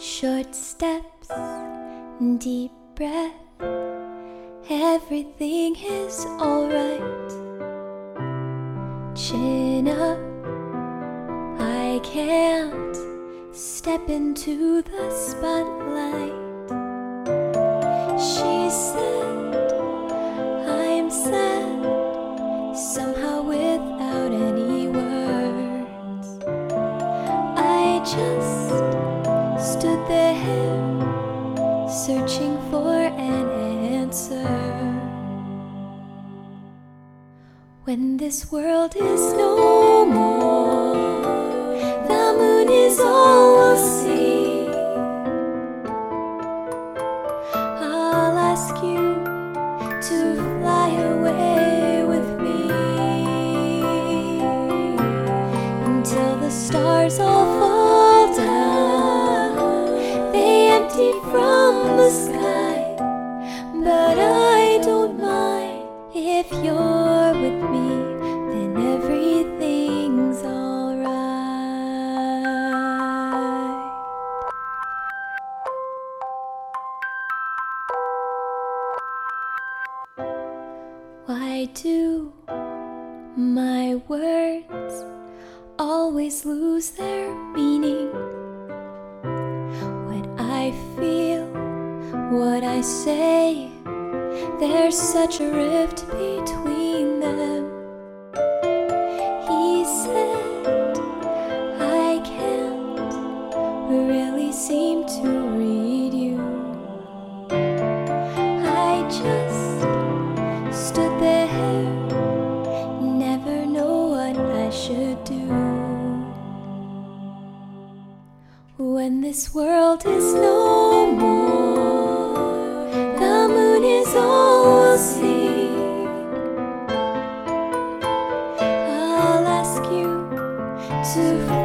Short steps, deep breath, everything is alright. Chin up, I can't step into the spotlight. She said, I'm sad, somehow without any words. I just stood there, searching for an answer. When this world is no more, the moon is all we'll see. I'll ask you to fly away with me until the stars all fall down. They empty from the sky, but I don't mind. If you're with me, then everything's alright. Why do my words always lose their meaning? What I feel, what I say, there's such a rift between them. He said, I can't really seem to read you. I just stood there, never know what I should do. When this world is no more, the moon is all we'll see. I'll ask you to